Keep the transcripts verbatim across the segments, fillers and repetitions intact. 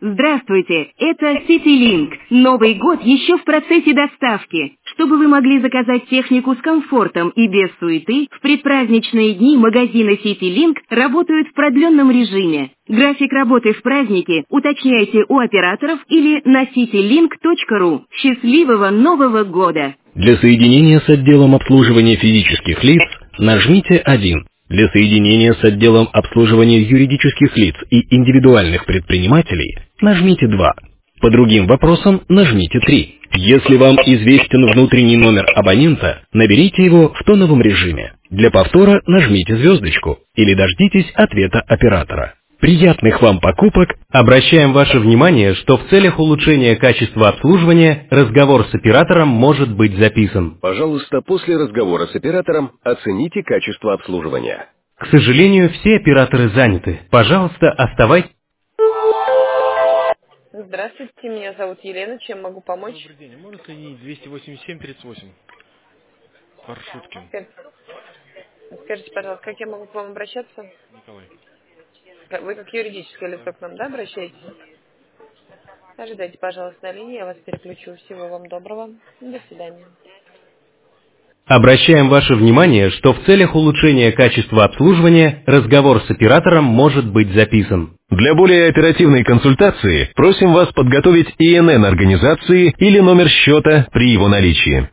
Здравствуйте, это CityLink. Новый год еще в процессе доставки. Чтобы вы могли заказать технику с комфортом и без суеты, в предпраздничные дни магазины CityLink работают в продленном режиме. График работы в праздники уточняйте у операторов или на citylink точка ру. Счастливого Нового года! Для соединения с отделом обслуживания физических лиц нажмите один. Для соединения с отделом обслуживания юридических лиц и индивидуальных предпринимателей нажмите два. По другим вопросам нажмите три. Если вам известен внутренний номер абонента, наберите его в тоновом режиме. Для повтора нажмите звездочку или дождитесь ответа оператора. Приятных вам покупок! Обращаем ваше внимание, что в целях улучшения качества обслуживания разговор с оператором может быть записан. Пожалуйста, после разговора с оператором оцените качество обслуживания. К сожалению, все операторы заняты. Пожалуйста, оставайтесь. Здравствуйте, меня зовут Елена. Чем могу помочь? Добрый день. Можно соединить двести восемьдесят семь тридцать восемь? Паршуткин. Скажите, пожалуйста, как я могу к вам обращаться? Николай. Вы как юридическое лицо к нам, да, обращаетесь? Ожидайте, пожалуйста, на линии, я вас переключу. Всего вам доброго. До свидания. Обращаем ваше внимание, что в целях улучшения качества обслуживания разговор с оператором может быть записан. Для более оперативной консультации просим вас подготовить И Н Н организации или номер счета при его наличии.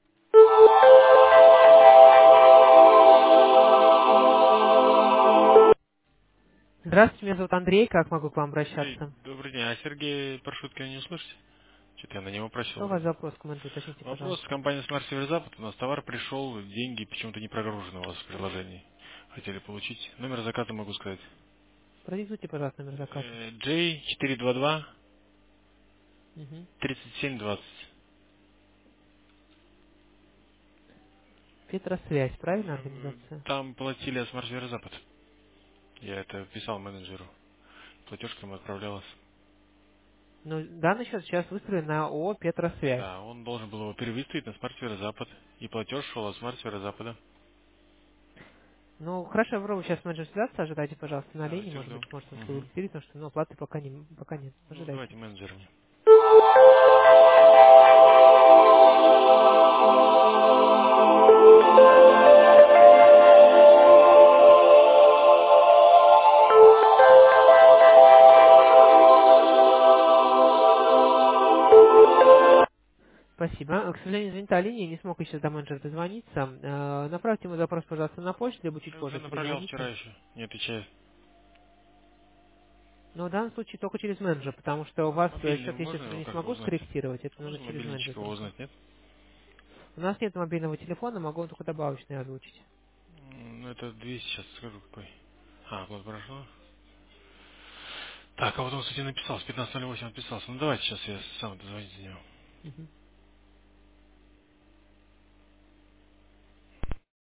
Здравствуйте, меня зовут Андрей. Как могу к вам Эй, обращаться? добрый день. А Сергей Паршуткина не услышите? Что-то я на него просил. Что у вас за вопрос? Комментарий, уточните, Вопрос. пожалуйста. Компания Smart Server Запад. У нас товар пришел, деньги почему-то не прогружены у вас в приложении. Хотели получить. Номер заказа могу сказать. Продиктуйте, пожалуйста, номер заказа. Джей четыре два два Угу. тридцать семь двадцать. Петросвязь, правильно организация? Там платили от Smart Server Запад. Я это писал менеджеру. Платежка ему отправлялась. Ну, данный счет сейчас выставлен на ООО «Петросвязь». Да, он должен был его перевыставить на Smart Server Запад. И платеж шел от Smart Server Запада. Ну, хорошо, я попробую сейчас менеджер связаться. Ожидайте, пожалуйста, на Давайте линии. Может жду. быть, может он Мгм. свою перед, потому что ну, оплаты пока, не, пока нет. Ну, Ожидайте. давайте менеджер мне. Спасибо. К сожалению, занята линия, не смог еще до менеджера дозвониться. Э, Направьте ему запрос, пожалуйста, на почту, либо чуть Я позже уже направлял перезвоните. вчера еще. Не отвечает. Но в данном случае только через менеджера, потому что у вас э, Мобильный счет я можно сейчас его не как-то смогу узнать? скорректировать, это надо Можно через мобильничек менеджера. его только. узнать, нет? У нас нет мобильного телефона, могу только добавочный озвучить. М, Ну, это двести, сейчас скажу какой. А, вот прошло. Так, а вот он, кстати, написал, с пятнадцать ноль восемь отписался. Ну, давайте сейчас я сам дозвонюсь за него. Мгм.